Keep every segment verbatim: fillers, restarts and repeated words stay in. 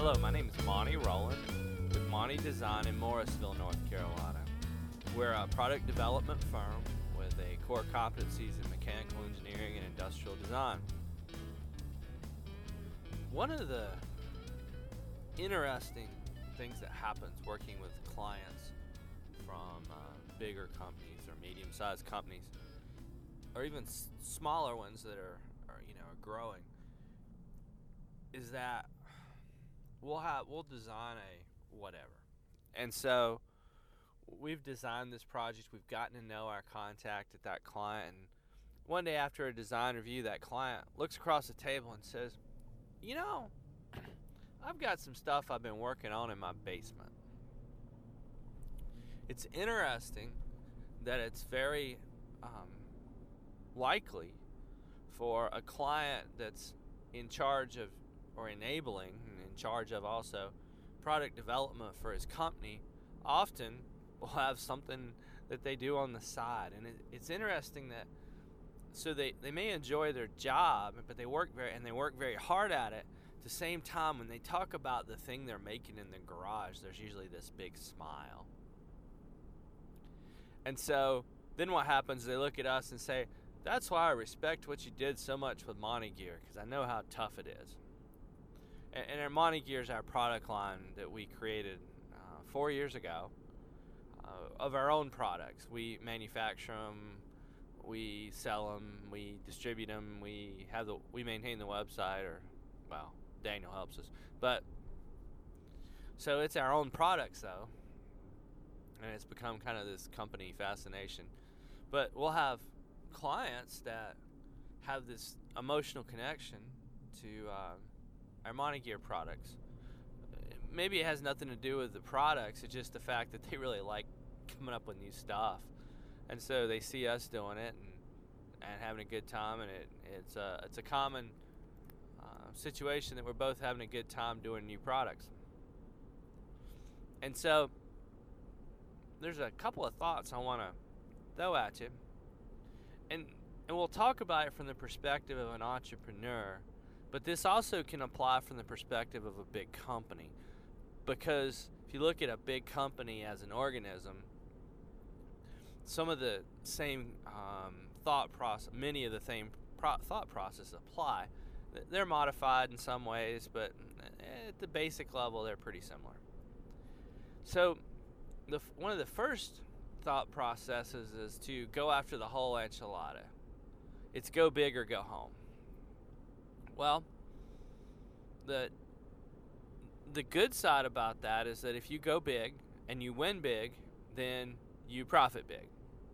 Hello, my name is Monty Rowland with Monty Design in Morrisville, North Carolina. We're a product development firm with a core competencies in mechanical engineering and industrial design. One of the interesting things that happens working with clients from uh, bigger companies or medium-sized companies, or even s- smaller ones that are, are you know are growing, is that we'll have we'll design a whatever, and so we've designed this project. We've gotten to know our contact at that client, and one day after a design review, that client looks across the table and says, "You know, I've got some stuff I've been working on in my basement." It's interesting that it's very um, likely for a client that's in charge of or enabling and in charge of also product development for his company often will have something that they do on the side. And it, it's interesting that so they, they may enjoy their job, but they work very and they work very hard at it. At the same time, when they talk about the thing they're making in the garage, there's usually this big smile. And so then what happens is they look at us and say, "That's why I respect what you did so much with Monty Gear, because I know how tough it is." And, and our Monty Gear is our product line that we created uh, four years ago uh, of our own products. We manufacture them, we sell them, we distribute them, we have the we maintain the website, or well, Daniel helps us. But so it's our own products though. And it's become kind of this company fascination. But we'll have clients that have this emotional connection to uh, our Monty Gear products. Maybe it has nothing to do with the products. It's just the fact that they really like coming up with new stuff. And so they see us doing it and, and having a good time. And it, it's, a, it's a common uh, situation that we're both having a good time doing new products. And so there's a couple of thoughts I want to throw at you, and and we'll talk about it from the perspective of an entrepreneur, but this also can apply from the perspective of a big company, because if you look at a big company as an organism, some of the same um, thought process, many of the same pro- thought processes apply. They're modified in some ways, but at the basic level, they're pretty similar. So The, one of the first thought processes is to go after the whole enchilada. It's go big or go home. Well, the the good side about that is that if you go big and you win big, then you profit big.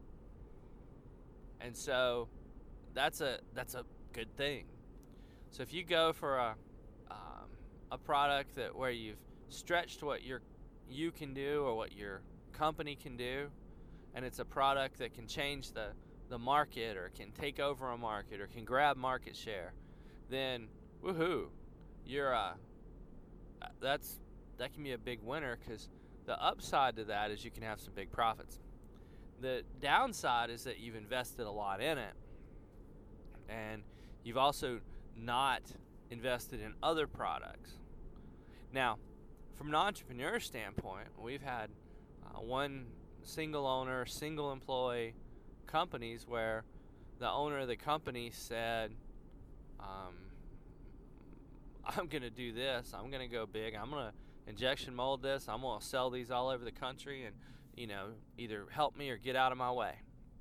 And so that's a that's a good thing. So if you go for a um, a product that where you've stretched what you're you can do or what your company can do, and it's a product that can change the, the market or can take over a market or can grab market share, then woohoo, you're uh, that's that can be a big winner, because the upside to that is you can have some big profits. The downside is that you've invested a lot in it, and you've also not invested in other products. Now, from an entrepreneur standpoint, we've had uh, one single owner, single employee companies where the owner of the company said, um, I'm going to do this. I'm going to go big. I'm going to injection mold this. I'm going to sell these all over the country and, you know, either help me or get out of my way.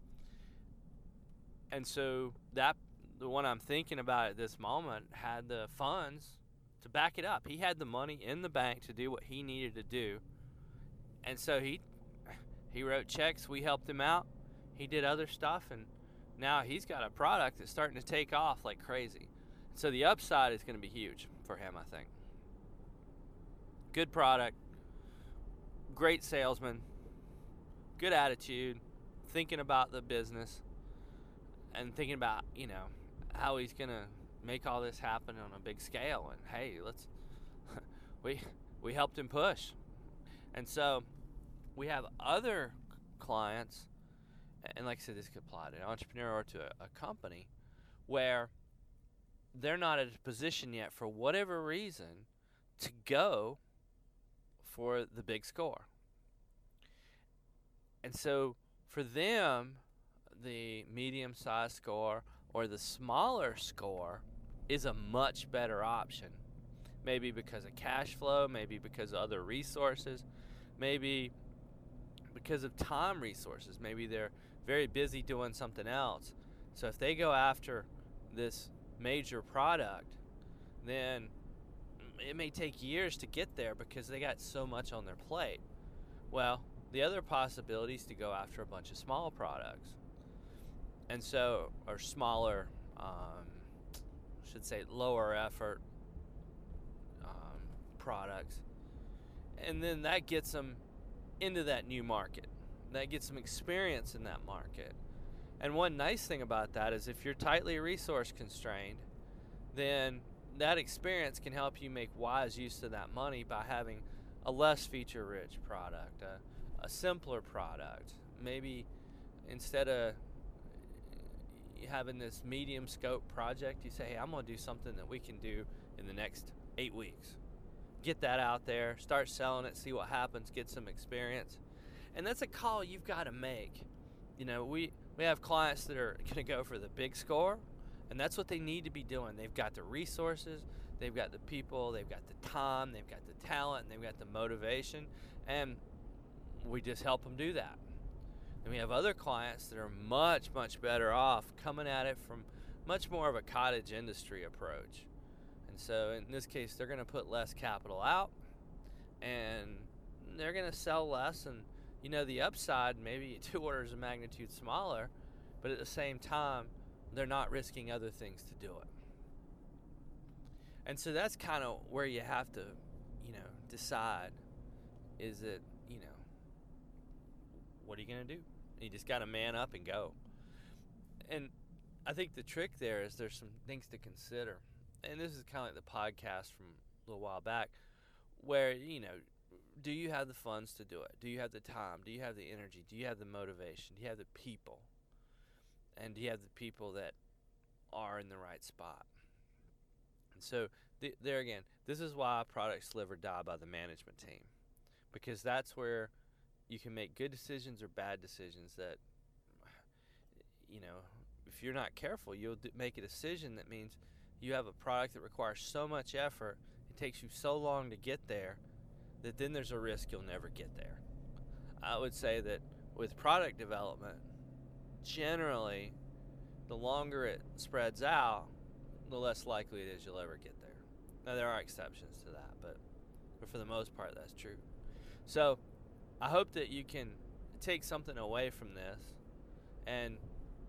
And so that, the one I'm thinking about at this moment, had the funds to back it up. He had the money in the bank to do what he needed to do. And so he he wrote checks, we helped him out, he did other stuff, and now he's got a product that's starting to take off like crazy. So the upside is going to be huge for him, I think. Good product, great salesman, good attitude, thinking about the business, and thinking about, you know, how he's going to make all this happen on a big scale. And hey, let's we we helped him push. And so we have other clients, and like I said, this could apply to an entrepreneur or to a, a company, where they're not at a position yet, for whatever reason, to go for the big score. And so for them, the medium-sized score or the smaller score is a much better option. Maybe because of cash flow, maybe because of other resources, maybe because of time resources. Maybe they're very busy doing something else. So if they go after this major product, then it may take years to get there because they got so much on their plate. Well, the other possibility is to go after a bunch of small products. And so, or smaller, um, I should say lower effort um, products. And then that gets them into that new market. That gets them experience in that market. And one nice thing about that is if you're tightly resource constrained, then that experience can help you make wise use of that money by having a less feature-rich product, a, a simpler product. Maybe instead of having this medium scope project, you say, hey, I'm going to do something that we can do in the next eight weeks. Get that out there, start selling it, see what happens, get some experience. And that's a call you've got to make. You know, we, we have clients that are going to go for the big score, and that's what they need to be doing. They've got the resources, they've got the people, they've got the time, they've got the talent, and they've got the motivation, and we just help them do that. And we have other clients that are much, much better off coming at it from much more of a cottage industry approach. And so in this case, they're going to put less capital out, and they're going to sell less, and you know, the upside maybe two orders of magnitude smaller, but at the same time, they're not risking other things to do it. And so that's kind of where you have to, you know, decide, is it, you know, what are you going to do? You just got to man up and go. And I think the trick there is there's some things to consider. And this is kind of like the podcast from a little while back where, you know, do you have the funds to do it? Do you have the time? Do you have the energy? Do you have the motivation? Do you have the people? And do you have the people that are in the right spot? And so th- there again, this is why products live or die by the management team, because that's where you can make good decisions or bad decisions that, you know, if you're not careful, you'll d- make a decision that means you have a product that requires so much effort, it takes you so long to get there, that then there's a risk you'll never get there. I would say that with product development, generally, the longer it spreads out, the less likely it is you'll ever get there. Now, there are exceptions to that, but, but for the most part, that's true. So, I hope that you can take something away from this and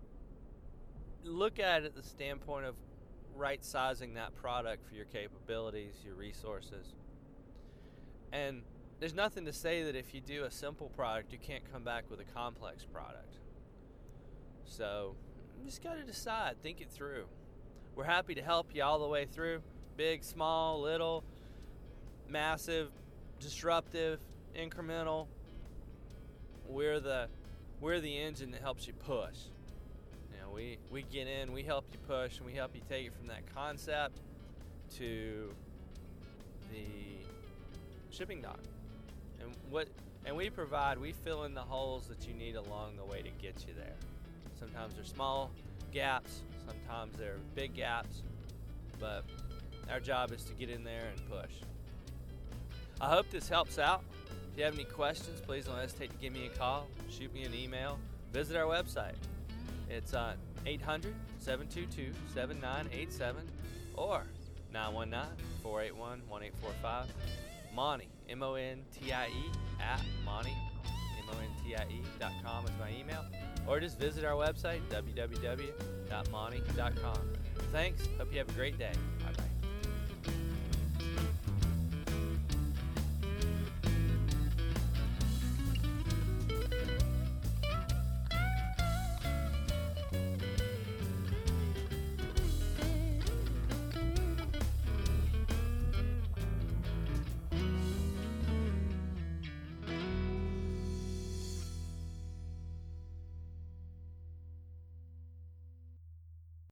look at it at the standpoint of right-sizing that product for your capabilities, your resources. And there's nothing to say that if you do a simple product, you can't come back with a complex product. So you just got to decide, think it through. We're happy to help you all the way through. Big, small, little, massive, disruptive, incremental. We're the we're the engine that helps you push. You know, we, we get in, we help you push, and we help you take it from that concept to the shipping dock. And what and we provide, we fill in the holes that you need along the way to get you there. Sometimes they're small gaps, sometimes they're big gaps, but our job is to get in there and push. I hope this helps out. If you have any questions, please don't hesitate to give me a call, shoot me an email, visit our website. It's uh, eight hundred, seven two two, seven nine eight seven or nine one nine, four eight one, one eight four five. Monty, M O N T I E, at Monty, M O N T I E dot com is my email. Or just visit our website, w w w dot monty dot com. Thanks. Hope you have a great day. Bye-bye.